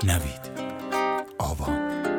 نوید آوا.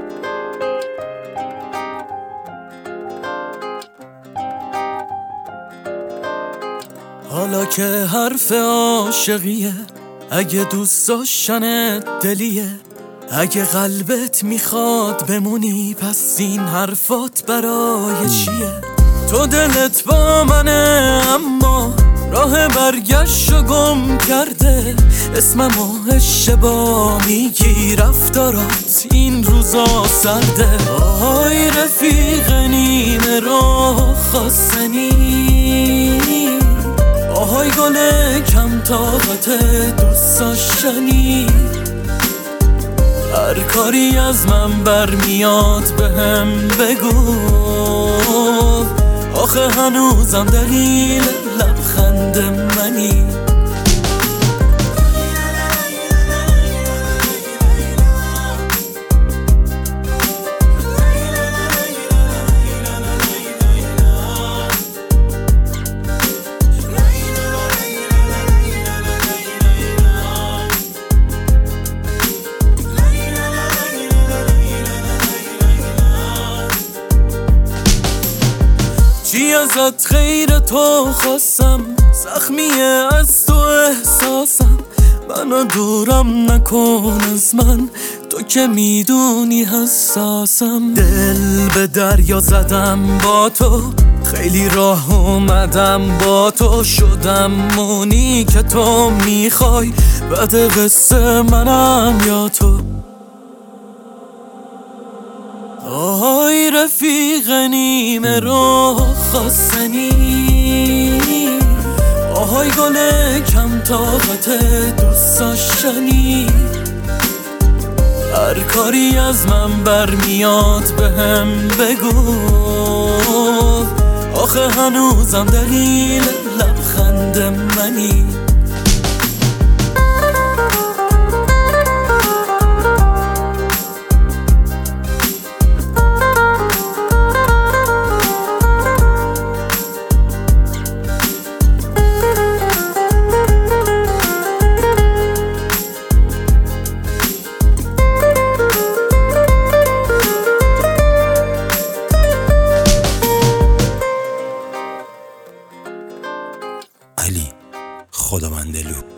حالا که حرف عاشقیه، اگه دوست داشتن دلیه، اگه قلبت میخواد بمونی، پس این حرفات برای چیه؟ تو دلت با منه اما راه برگشت گم کرده، اسممو اشتباه میگی، رفتارات این روزا سرده. آهای رفیق نیمه راه خواستنی، آهای گل کم طاقت دوست داشتنی، هر کاری از من برمیاد بهم بگو، آخه هنوزم دلیل لبخند منی. چی ازت غیر تو خواستم، زخمیه از تو احساسم، منو دورم نکن از من، تو که میدونی حساسم. دل به دریا زدم با تو، خیلی راه اومدم با تو، شدم اونی که تو میخوای، بعد قصه منم یا تو. آهای رفیق نیمه رو خواستنی، آهای گل کم طاقت دوست داشتنی، هر کاری از من برمیاد بهم بگو، آخه هنوزم دلیل لبخند منی. علی خداوندلو.